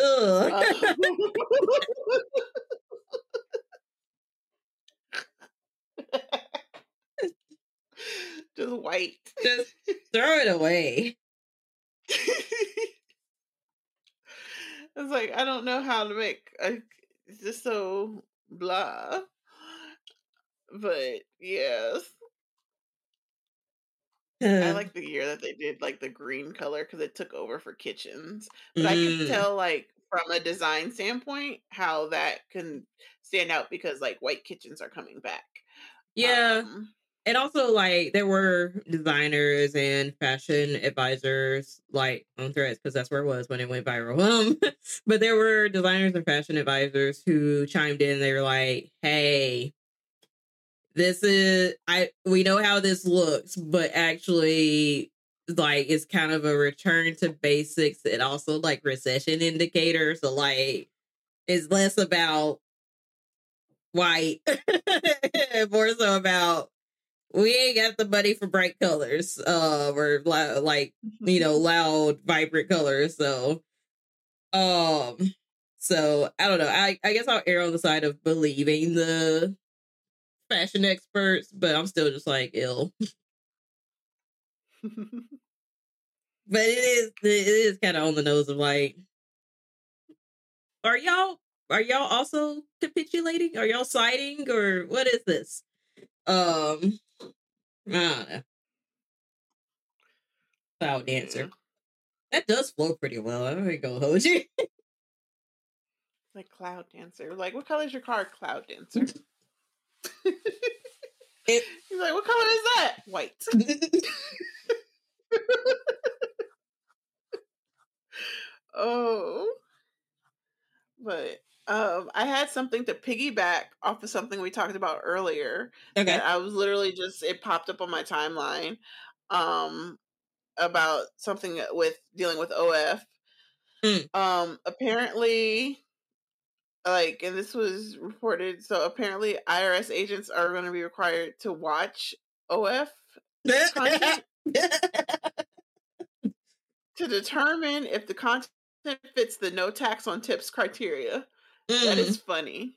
Just white. Just throw it away. It's like, I don't know how to make it's just so blah. But yes. I like the year that they did like the green color because it took over for kitchens. But I can tell like from a design standpoint how that can stand out because like white kitchens are coming back. Yeah. And also, like, there were designers and fashion advisors, like, on Threads, because that's where it was when it went viral. But there were designers and fashion advisors who chimed in. They were like, hey, we know how this looks, but actually, like, it's kind of a return to basics and also, like, recession indicator. So, like, it's less about white, more so about we ain't got the money for bright colors, or like, loud, vibrant colors. So I don't know. I guess I'll err on the side of believing the fashion experts, but I'm still just like ill. But it is kind of on the nose of like, are y'all also capitulating? Are y'all siding, or what is this? I don't know. Cloud Dancer. Yeah. That does flow pretty well. I ain't gonna hold you. Like Cloud Dancer. Like, what color is your car? Cloud Dancer. He's like, what color is that? White. Oh. But I I had something to piggyback off of something we talked about earlier Okay. that I was literally just it popped up on my timeline um about something with dealing with OF. Apparently like and this was reported so apparently IRS agents are going to be required to watch OF content to determine if the content fits the no tax on tips criteria. That is funny.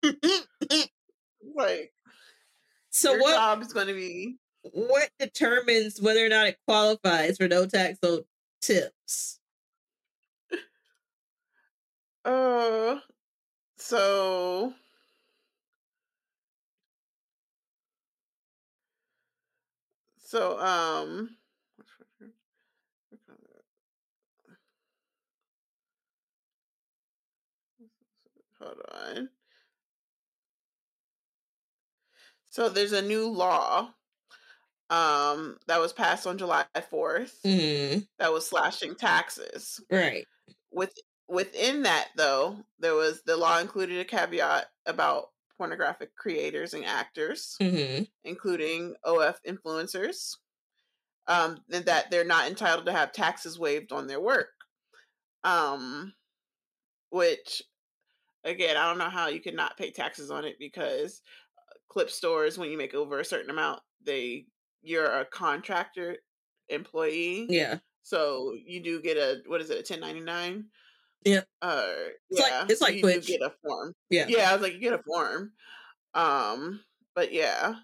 Like So your what job is going to be what determines whether or not it qualifies for no tax on tips? So so hold on. So there's a new law that was passed on July 4th that was slashing taxes. Right. Within that though, there was the law included a caveat about pornographic creators and actors, including OF influencers, and that they're not entitled to have taxes waived on their work. Which again, I don't know how you could not pay taxes on it because clip stores, when you make over a certain amount, you're a contractor employee. Yeah. So you do get a 1099? Yeah. It's like you Twitch. do get a form. Yeah. Yeah, I was like, you get a form. But yeah.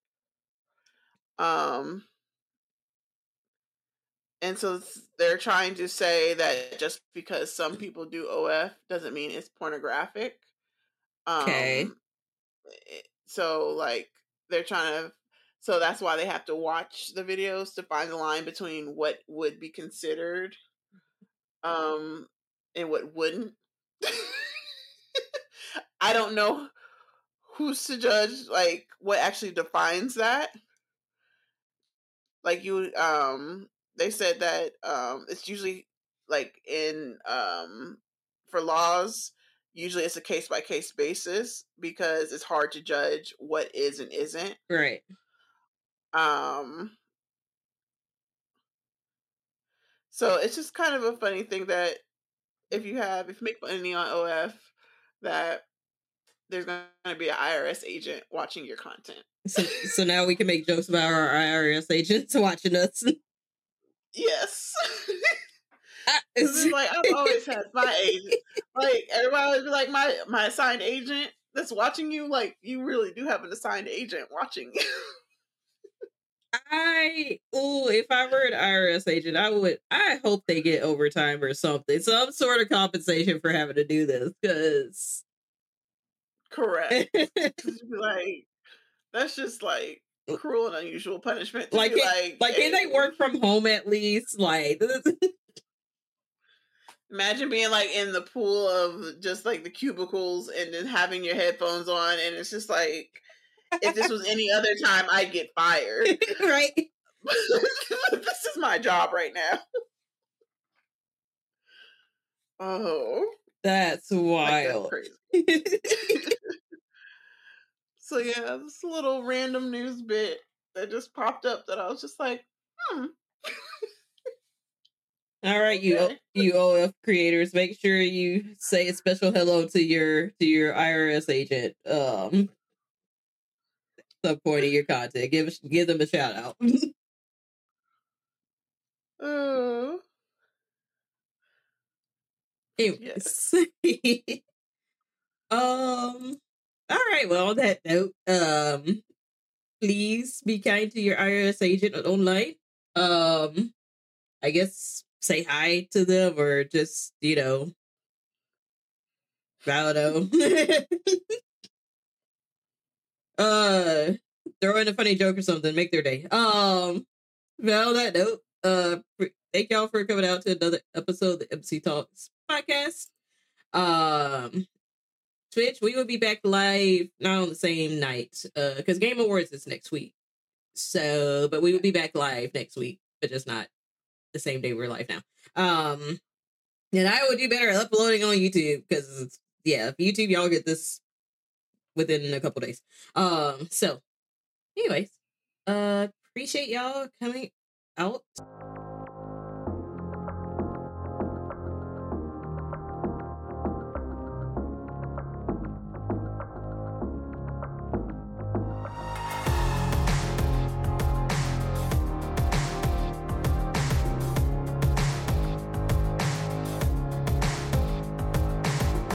And so they're trying to say that just because some people do OF doesn't mean it's pornographic. Okay. So like they're trying to so that's why they have to watch the videos to find the line between what would be considered and what wouldn't. I don't know who's to judge like what actually defines that. Like you they said that it's usually like in for laws usually it's a case by case basis because it's hard to judge what is and isn't. Right. So it's just kind of a funny thing that if you make money on OF, that there's going to be an IRS agent watching your content. So now we can make jokes about our IRS agents watching us. Yes. It's like I've always had my agent. Like everybody would be like my assigned agent that's watching you. Like you really do have an assigned agent watching you. If I were an IRS agent, I hope they get overtime or something, some sort of compensation for having to do this, because correct. Like that's just like cruel and unusual punishment. Like can they work from home at least? Like imagine being like in the pool of just like the cubicles and then having your headphones on and it's just like if this was any other time I'd get fired. Right. This is my job right now. Oh. That's wild. Like, that's crazy. So yeah, this little random news bit that just popped up that I was just like, All right, you OF creators, make sure you say a special hello to your IRS agent. Some point in your content, give them a shout out. Anyways. Yes. All right. Well, on that note, please be kind to your IRS agent online. I guess say hi to them or just, I don't know. Throw in a funny joke or something, make their day. Well, on that note, thank y'all for coming out to another episode of the MC Talks podcast. Twitch, we will be back live not on the same night, because Game Awards is next week. So, but we will be back live next week, but just not the same day we're live now. And I will do better at uploading on YouTube because yeah, YouTube, y'all get this within a couple days. So anyways, appreciate y'all coming out.